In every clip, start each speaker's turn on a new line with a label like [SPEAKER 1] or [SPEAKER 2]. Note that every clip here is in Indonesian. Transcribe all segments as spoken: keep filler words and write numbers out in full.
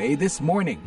[SPEAKER 1] A This Morning.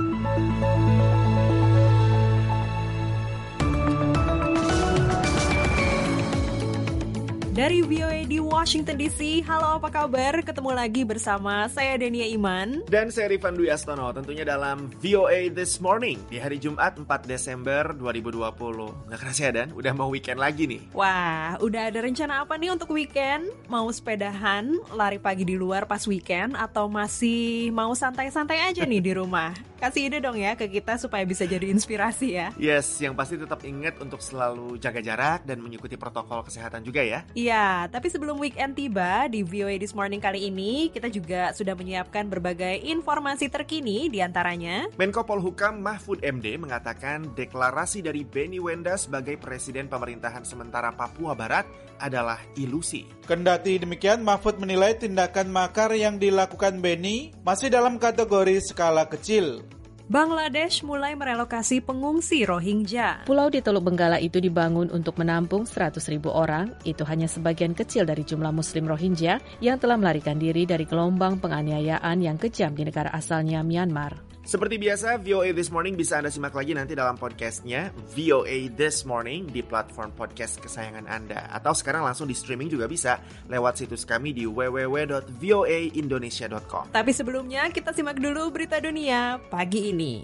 [SPEAKER 2] Dari V O A di Washington D C, halo apa kabar? Ketemu lagi bersama saya Dania Iman.
[SPEAKER 3] Dan saya Rifan Dwi Astono, tentunya dalam V O A This Morning di hari Jumat empat Desember dua ribu dua puluh. Nggak kerasa ya Dan, udah mau weekend lagi nih.
[SPEAKER 2] Wah, udah ada rencana apa nih untuk weekend? Mau sepedahan, lari pagi di luar pas weekend, atau masih mau santai-santai aja nih di rumah? Kasih ide dong ya ke kita supaya bisa jadi inspirasi ya.
[SPEAKER 3] Yes, yang pasti tetap ingat untuk selalu jaga jarak dan mengikuti protokol kesehatan juga ya.
[SPEAKER 2] Iya, tapi sebelum weekend tiba, di V O A This Morning kali ini, kita juga sudah menyiapkan berbagai informasi terkini, diantaranya
[SPEAKER 3] Menko Polhukam Mahfud M D mengatakan deklarasi dari Benny Wenda sebagai Presiden Pemerintahan Sementara Papua Barat adalah ilusi.
[SPEAKER 4] Kendati demikian, Mahfud menilai tindakan makar yang dilakukan Benny masih dalam kategori skala kecil.
[SPEAKER 2] Bangladesh mulai merelokasi pengungsi Rohingya.
[SPEAKER 5] Pulau di Teluk Benggala itu dibangun untuk menampung seratus ribu orang. Itu hanya sebagian kecil dari jumlah Muslim Rohingya yang telah melarikan diri dari gelombang penganiayaan yang kejam di negara asalnya Myanmar.
[SPEAKER 3] Seperti biasa, V O A This Morning bisa Anda simak lagi nanti dalam podcastnya V O A This Morning di platform podcast kesayangan Anda. Atau sekarang langsung di streaming juga bisa lewat situs kami di w w w dot voa indonesia dot com.
[SPEAKER 2] Tapi sebelumnya kita simak dulu berita dunia pagi ini.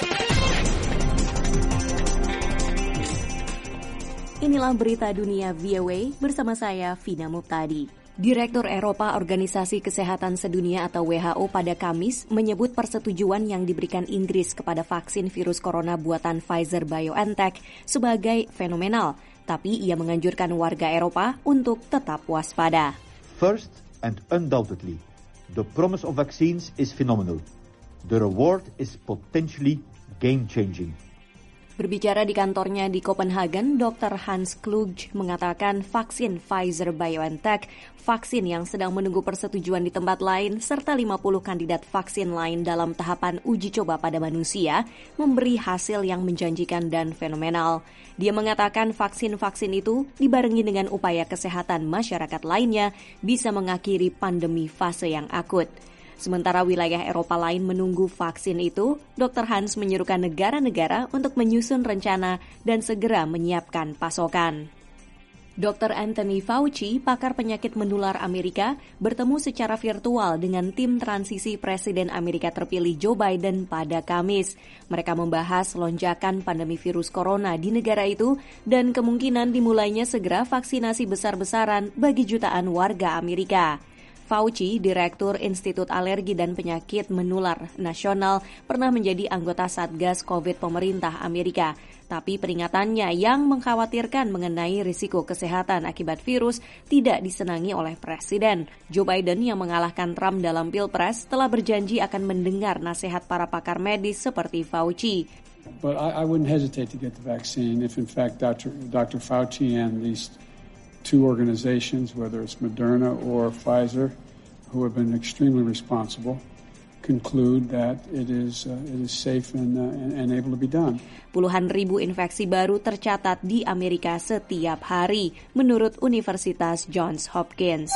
[SPEAKER 6] Inilah berita dunia V O A bersama saya Vina Muptadi. Direktur Eropa Organisasi Kesehatan Sedunia atau W H O pada Kamis menyebut persetujuan yang diberikan Inggris kepada vaksin virus corona buatan Pfizer-BioNTech sebagai fenomenal, tapi ia menganjurkan warga Eropa untuk tetap waspada.
[SPEAKER 7] First and undoubtedly, the promise of vaccines is phenomenal. The reward is potentially game-changing.
[SPEAKER 6] Berbicara di kantornya di Copenhagen, Doktor Hans Kluge mengatakan vaksin Pfizer-BioNTech, vaksin yang sedang menunggu persetujuan di tempat lain, serta lima puluh kandidat vaksin lain dalam tahapan uji coba pada manusia, memberi hasil yang menjanjikan dan fenomenal. Dia mengatakan vaksin-vaksin itu dibarengi dengan upaya kesehatan masyarakat lainnya bisa mengakhiri pandemi fase yang akut. Sementara wilayah Eropa lain menunggu vaksin itu, Doktor Hans menyerukan negara-negara untuk menyusun rencana dan segera menyiapkan pasokan. Doktor Anthony Fauci, pakar penyakit menular Amerika, bertemu secara virtual dengan tim transisi Presiden Amerika terpilih Joe Biden pada Kamis. Mereka membahas lonjakan pandemi virus corona di negara itu dan kemungkinan dimulainya segera vaksinasi besar-besaran bagi jutaan warga Amerika. Fauci, Direktur Institut Alergi dan Penyakit Menular Nasional, pernah menjadi anggota Satgas COVID pemerintah Amerika. Tapi peringatannya yang mengkhawatirkan mengenai risiko kesehatan akibat virus tidak disenangi oleh Presiden. Joe Biden yang mengalahkan Trump dalam Pilpres telah berjanji akan mendengar nasihat para pakar medis seperti Fauci.
[SPEAKER 8] But I, I wouldn't hesitate to get the vaccine if in fact Doctor Doctor Fauci and these two organizations, whether it's Moderna or Pfizer, who have been extremely responsible, conclude that it is uh, it is safe and, uh, and able to be done.
[SPEAKER 6] Puluhan ribu infeksi baru tercatat di Amerika setiap hari, menurut Universitas Johns Hopkins.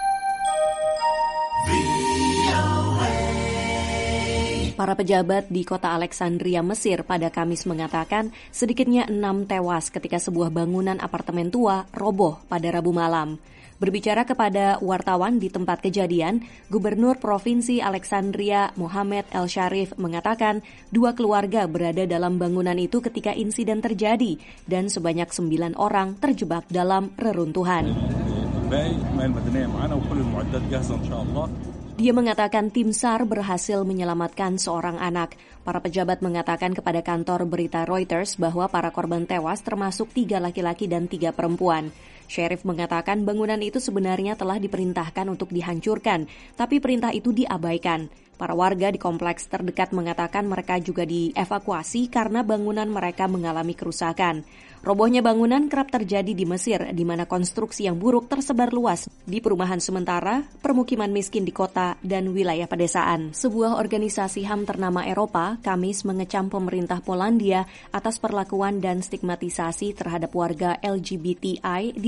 [SPEAKER 6] Para pejabat di kota Alexandria, Mesir pada Kamis mengatakan sedikitnya enam tewas ketika sebuah bangunan apartemen tua roboh pada Rabu malam. Berbicara kepada wartawan di tempat kejadian, Gubernur Provinsi Alexandria Mohamed El Sharif mengatakan dua keluarga berada dalam bangunan itu ketika insiden terjadi dan sebanyak sembilan orang terjebak dalam reruntuhan. Dia mengatakan tim S A R berhasil menyelamatkan seorang anak. Para pejabat mengatakan kepada kantor berita Reuters bahwa para korban tewas termasuk tiga laki-laki dan tiga perempuan. Sheriff mengatakan bangunan itu sebenarnya telah diperintahkan untuk dihancurkan, tapi perintah itu diabaikan. Para warga di kompleks terdekat mengatakan mereka juga dievakuasi karena bangunan mereka mengalami kerusakan. Robohnya bangunan kerap terjadi di Mesir, di mana konstruksi yang buruk tersebar luas di perumahan sementara, permukiman miskin di kota, dan wilayah pedesaan. Sebuah organisasi H A M ternama Eropa, Kamis mengecam pemerintah Polandia atas perlakuan dan stigmatisasi terhadap warga L G B T I di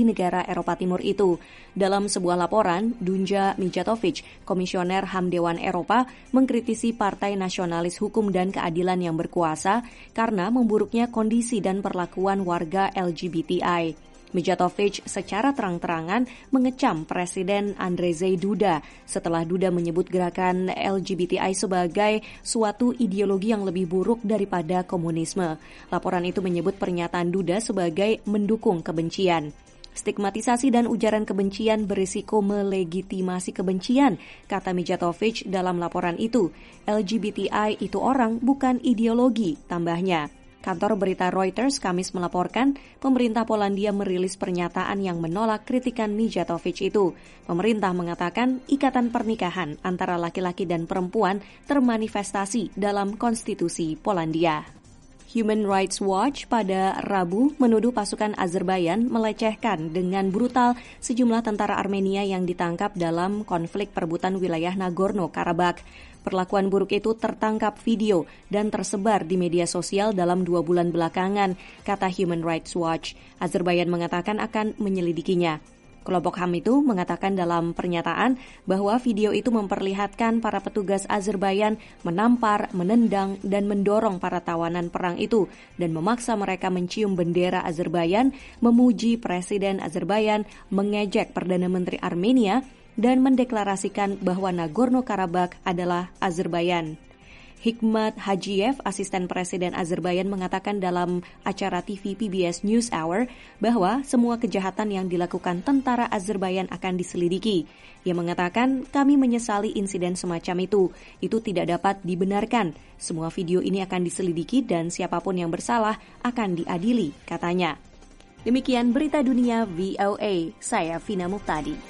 [SPEAKER 6] negara Eropa Timur itu. Dalam sebuah laporan, Dunja Mijatovic, Komisioner H A M Dewan Eropa, mengkritisi Partai Nasionalis Hukum dan Keadilan yang berkuasa karena memburuknya kondisi dan perlakuan warga L G B T I. Mijatovic secara terang-terangan mengecam Presiden Andrzej Duda setelah Duda menyebut gerakan L G B T I sebagai suatu ideologi yang lebih buruk daripada komunisme. Laporan itu menyebut pernyataan Duda sebagai mendukung kebencian. Stigmatisasi dan ujaran kebencian berisiko melegitimasi kebencian, kata Mijatovic dalam laporan itu. L G B T I itu orang, bukan ideologi, tambahnya. Kantor berita Reuters Kamis melaporkan pemerintah Polandia merilis pernyataan yang menolak kritikan Mijatovic itu. Pemerintah mengatakan ikatan pernikahan antara laki-laki dan perempuan termanifestasi dalam konstitusi Polandia. Human Rights Watch pada Rabu menuduh pasukan Azerbaijan melecehkan dengan brutal sejumlah tentara Armenia yang ditangkap dalam konflik perebutan wilayah Nagorno-Karabakh. Perlakuan buruk itu tertangkap video dan tersebar di media sosial dalam dua bulan belakangan, kata Human Rights Watch. Azerbaijan mengatakan akan menyelidikinya. Kelompok H A M itu mengatakan dalam pernyataan bahwa video itu memperlihatkan para petugas Azerbaijan menampar, menendang, dan mendorong para tawanan perang itu dan memaksa mereka mencium bendera Azerbaijan, memuji Presiden Azerbaijan, mengejek Perdana Menteri Armenia, dan mendeklarasikan bahwa Nagorno-Karabakh adalah Azerbaijan. Hikmat Hajiev, asisten Presiden Azerbaijan, mengatakan dalam acara T V P B S NewsHour bahwa semua kejahatan yang dilakukan tentara Azerbaijan akan diselidiki. Ia mengatakan, kami menyesali insiden semacam itu. Itu tidak dapat dibenarkan. Semua video ini akan diselidiki dan siapapun yang bersalah akan diadili, katanya. Demikian berita dunia V O A. Saya Vina Muhtadi.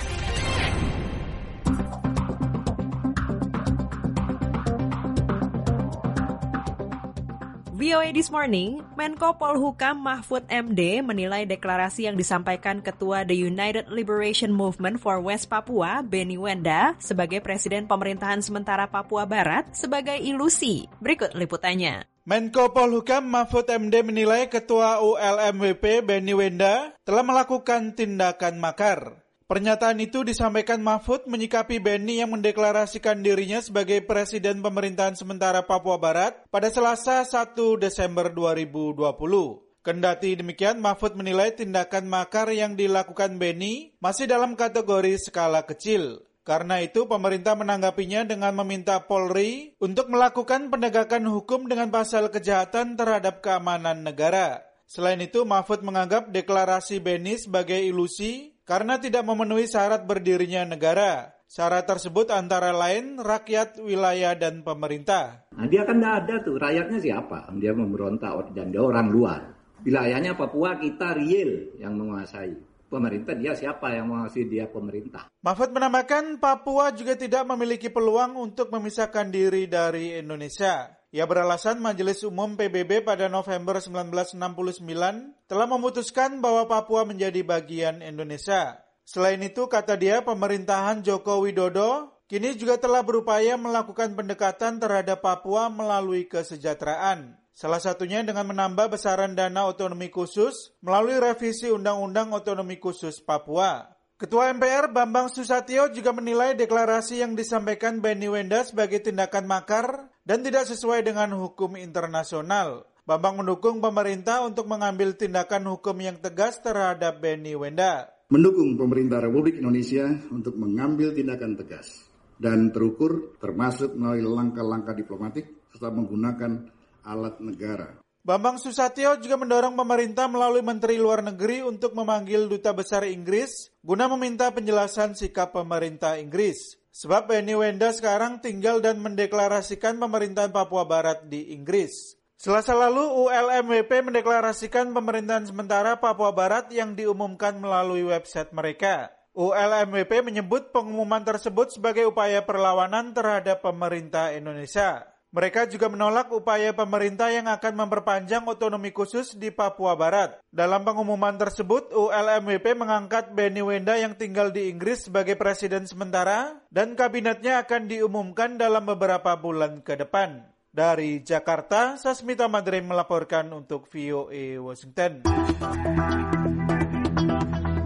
[SPEAKER 2] V O A This Morning, Menko Polhukam Mahfud M D menilai deklarasi yang disampaikan Ketua The United Liberation Movement for West Papua, Benny Wenda, sebagai Presiden Pemerintahan Sementara Papua Barat sebagai ilusi. Berikut liputannya.
[SPEAKER 4] Menko Polhukam Mahfud M D menilai Ketua U L M W P Benny Wenda telah melakukan tindakan makar. Pernyataan itu disampaikan Mahfud menyikapi Benny yang mendeklarasikan dirinya sebagai Presiden Pemerintahan Sementara Papua Barat pada Selasa satu Desember dua ribu dua puluh. Kendati demikian, Mahfud menilai tindakan makar yang dilakukan Benny masih dalam kategori skala kecil. Karena itu, pemerintah menanggapinya dengan meminta Polri untuk melakukan penegakan hukum dengan pasal kejahatan terhadap keamanan negara. Selain itu, Mahfud menganggap deklarasi Benny sebagai ilusi karena tidak memenuhi syarat berdirinya negara. Syarat tersebut antara lain rakyat, wilayah, dan pemerintah.
[SPEAKER 1] Nah, dia kan tidak ada tuh, rakyatnya siapa? Dia memberontak dan dia orang luar. Wilayahnya Papua kita real yang menguasai. Pemerintah dia siapa yang menguasai dia pemerintah.
[SPEAKER 4] Mahfud menambahkan Papua juga tidak memiliki peluang untuk memisahkan diri dari Indonesia. Ia beralasan Majelis Umum P B B pada November seribu sembilan ratus enam puluh sembilan telah memutuskan bahwa Papua menjadi bagian Indonesia. Selain itu, kata dia, pemerintahan Joko Widodo kini juga telah berupaya melakukan pendekatan terhadap Papua melalui kesejahteraan. Salah satunya dengan menambah besaran dana otonomi khusus melalui revisi Undang-Undang Otonomi Khusus Papua. Ketua M P R Bambang Susatyo juga menilai deklarasi yang disampaikan Benny Wenda sebagai tindakan makar dan tidak sesuai dengan hukum internasional. Bambang mendukung pemerintah untuk mengambil tindakan hukum yang tegas terhadap Benny Wenda.
[SPEAKER 9] Mendukung pemerintah Republik Indonesia untuk mengambil tindakan tegas dan terukur termasuk melalui langkah-langkah diplomatik serta menggunakan alat negara.
[SPEAKER 4] Bambang Susatyo juga mendorong pemerintah melalui Menteri Luar Negeri untuk memanggil Duta Besar Inggris guna meminta penjelasan sikap pemerintah Inggris. Sebab Benny Wenda sekarang tinggal dan mendeklarasikan pemerintahan Papua Barat di Inggris. Selasa lalu U L M W P mendeklarasikan pemerintahan sementara Papua Barat yang diumumkan melalui website mereka. U L M W P menyebut pengumuman tersebut sebagai upaya perlawanan terhadap pemerintah Indonesia. Mereka juga menolak upaya pemerintah yang akan memperpanjang otonomi khusus di Papua Barat. Dalam pengumuman tersebut, U L M W P mengangkat Benny Wenda yang tinggal di Inggris sebagai presiden sementara dan kabinetnya akan diumumkan dalam beberapa bulan ke depan. Dari Jakarta, Sasmita Madre melaporkan untuk V O A Washington.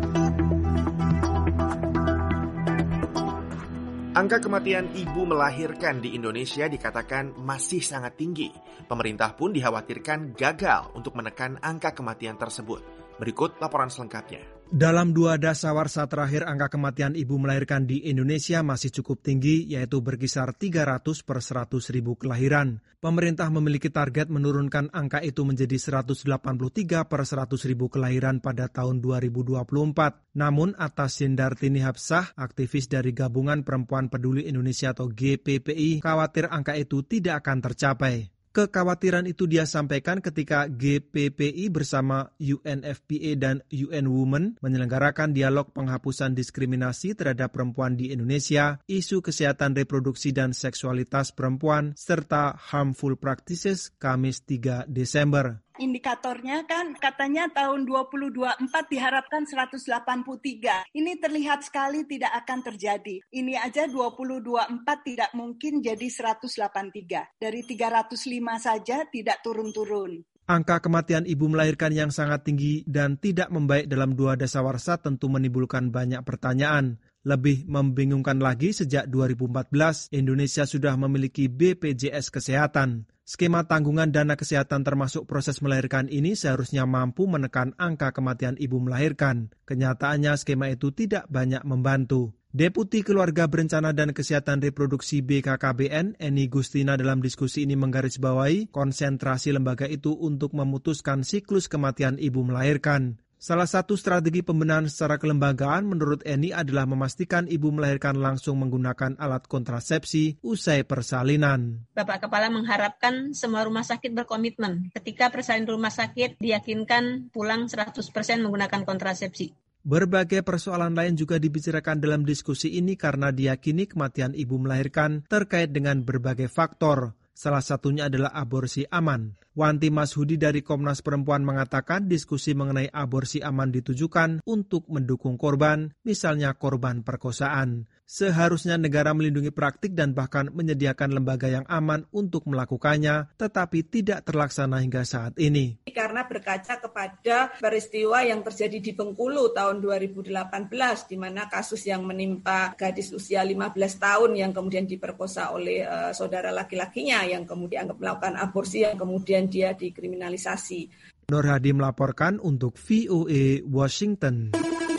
[SPEAKER 3] Angka kematian ibu melahirkan di Indonesia dikatakan masih sangat tinggi. Pemerintah pun dikhawatirkan gagal untuk menekan angka kematian tersebut. Berikut laporan selengkapnya.
[SPEAKER 10] Dalam dua dasawarsa terakhir, angka kematian ibu melahirkan di Indonesia masih cukup tinggi, yaitu berkisar tiga ratus per seratus ribu kelahiran. Pemerintah memiliki target menurunkan angka itu menjadi seratus delapan puluh tiga per seratus ribu kelahiran pada tahun dua ribu dua puluh empat. Namun, atas Sindartini Hapsah, aktivis dari Gabungan Perempuan Peduli Indonesia atau G P P I, khawatir angka itu tidak akan tercapai. Kekhawatiran itu dia sampaikan ketika G P P I bersama U N F P A dan U N Women menyelenggarakan dialog penghapusan diskriminasi terhadap perempuan di Indonesia, isu kesehatan reproduksi dan seksualitas perempuan, serta harmful practices Kamis tiga Desember.
[SPEAKER 11] Indikatornya kan katanya tahun dua ribu dua puluh empat diharapkan seratus delapan puluh tiga. Ini terlihat sekali tidak akan terjadi. Ini aja dua ribu dua puluh empat tidak mungkin jadi seratus delapan puluh tiga. Dari tiga ratus lima saja tidak turun-turun.
[SPEAKER 10] Angka kematian ibu melahirkan yang sangat tinggi dan tidak membaik dalam dua dasawarsa tentu menimbulkan banyak pertanyaan. Lebih membingungkan lagi, sejak dua ribu empat belas, Indonesia sudah memiliki B P J S Kesehatan. Skema tanggungan dana kesehatan termasuk proses melahirkan ini seharusnya mampu menekan angka kematian ibu melahirkan. Kenyataannya skema itu tidak banyak membantu. Deputi Keluarga Berencana dan Kesehatan Reproduksi B K K B N, Eni Gustina, dalam diskusi ini menggarisbawahi konsentrasi lembaga itu untuk memutuskan siklus kematian ibu melahirkan. Salah satu strategi pembenahan secara kelembagaan menurut Eni adalah memastikan ibu melahirkan langsung menggunakan alat kontrasepsi usai persalinan.
[SPEAKER 12] Bapak Kepala mengharapkan semua rumah sakit berkomitmen ketika persalin rumah sakit diyakinkan pulang seratus persen menggunakan kontrasepsi.
[SPEAKER 10] Berbagai persoalan lain juga dibicarakan dalam diskusi ini karena diyakini kematian ibu melahirkan terkait dengan berbagai faktor. Salah satunya adalah aborsi aman. Wanti Mashudi dari Komnas Perempuan mengatakan diskusi mengenai aborsi aman ditujukan untuk mendukung korban, misalnya korban perkosaan. Seharusnya negara melindungi praktik dan bahkan menyediakan lembaga yang aman untuk melakukannya, tetapi tidak terlaksana hingga saat ini.
[SPEAKER 11] Karena berkaca kepada peristiwa yang terjadi di Bengkulu tahun dua ribu delapan belas, di mana kasus yang menimpa gadis usia lima belas tahun yang kemudian diperkosa oleh uh, saudara laki-lakinya yang kemudian melakukan aborsi yang kemudian dia dikriminalisasi.
[SPEAKER 10] Nur Hadi melaporkan untuk V O A Washington.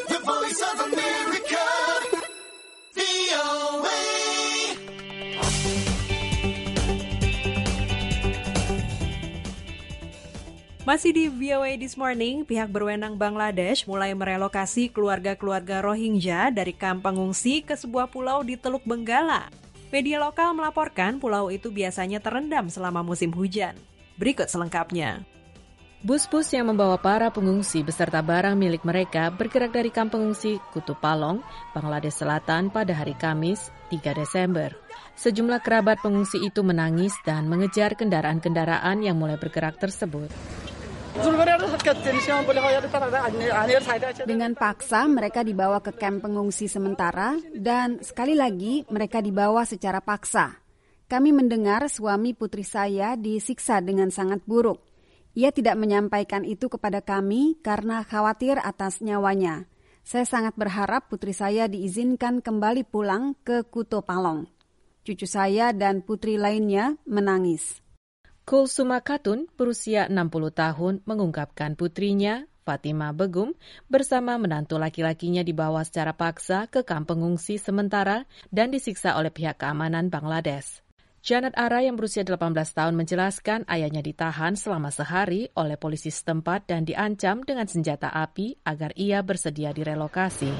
[SPEAKER 2] Masih di V O A This Morning, pihak berwenang Bangladesh mulai merelokasi keluarga-keluarga Rohingya dari kamp pengungsi ke sebuah pulau di Teluk Benggala. Media lokal melaporkan pulau itu biasanya terendam selama musim hujan. Berikut selengkapnya.
[SPEAKER 5] Bus-bus yang membawa para pengungsi beserta barang milik mereka bergerak dari kamp pengungsi Kutub Palong, Bangladesh Selatan pada hari Kamis, tiga Desember. Sejumlah kerabat pengungsi itu menangis dan mengejar kendaraan-kendaraan yang mulai bergerak tersebut.
[SPEAKER 13] Dengan paksa mereka dibawa ke kamp pengungsi sementara dan sekali lagi mereka dibawa secara paksa. Kami mendengar suami putri saya disiksa dengan sangat buruk. Ia tidak menyampaikan itu kepada kami karena khawatir atas nyawanya. Saya sangat berharap putri saya diizinkan kembali pulang ke Kuto Palong. Cucu saya dan putri lainnya menangis.
[SPEAKER 5] Kulsuma Khatun berusia enam puluh tahun mengungkapkan putrinya, Fatima Begum, bersama menantu laki-lakinya dibawa secara paksa ke kamp pengungsi sementara dan disiksa oleh pihak keamanan Bangladesh. Janet Ara yang berusia delapan belas tahun menjelaskan ayahnya ditahan selama sehari oleh polisi setempat dan diancam dengan senjata api agar ia bersedia direlokasi.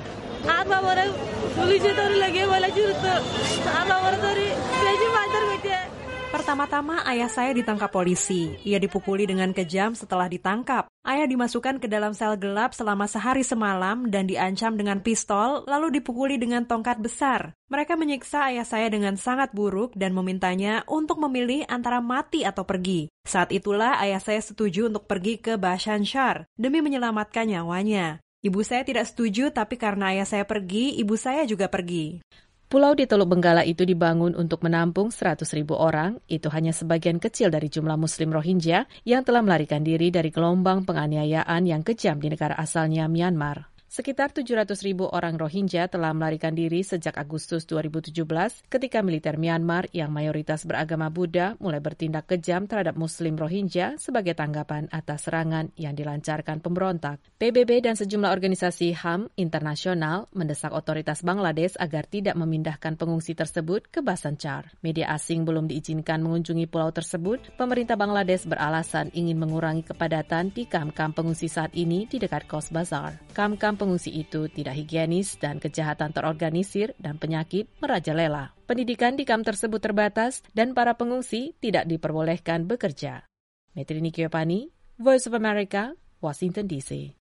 [SPEAKER 2] Pertama-tama ayah saya ditangkap polisi. Ia dipukuli dengan kejam setelah ditangkap. Ayah dimasukkan ke dalam sel gelap selama sehari semalam dan diancam dengan pistol, lalu dipukuli dengan tongkat besar. Mereka menyiksa ayah saya dengan sangat buruk dan memintanya untuk memilih antara mati atau pergi. Saat itulah ayah saya setuju untuk pergi ke Bhasanchar demi menyelamatkan nyawanya. Ibu saya tidak setuju, tapi karena ayah saya pergi, ibu saya juga pergi.
[SPEAKER 5] Pulau di Teluk Benggala itu dibangun untuk menampung seratus ribu orang, itu hanya sebagian kecil dari jumlah Muslim Rohingya yang telah melarikan diri dari gelombang penganiayaan yang kejam di negara asalnya Myanmar. Sekitar tujuh ratus ribu orang Rohingya telah melarikan diri sejak Agustus dua ribu tujuh belas ketika militer Myanmar yang mayoritas beragama Buddha mulai bertindak kejam terhadap Muslim Rohingya sebagai tanggapan atas serangan yang dilancarkan pemberontak. P B B dan sejumlah organisasi H A M internasional mendesak otoritas Bangladesh agar tidak memindahkan pengungsi tersebut ke Bhasan Char. Media asing belum diizinkan mengunjungi pulau tersebut. Pemerintah Bangladesh beralasan ingin mengurangi kepadatan di kamp-kamp pengungsi saat ini di dekat Cox's Bazar. Kamp-kamp pengungsi itu tidak higienis dan kejahatan terorganisir dan penyakit merajalela. Pendidikan di kamp tersebut terbatas dan para pengungsi tidak diperbolehkan bekerja. Metrini Kiopani, Voice of America, Washington D C.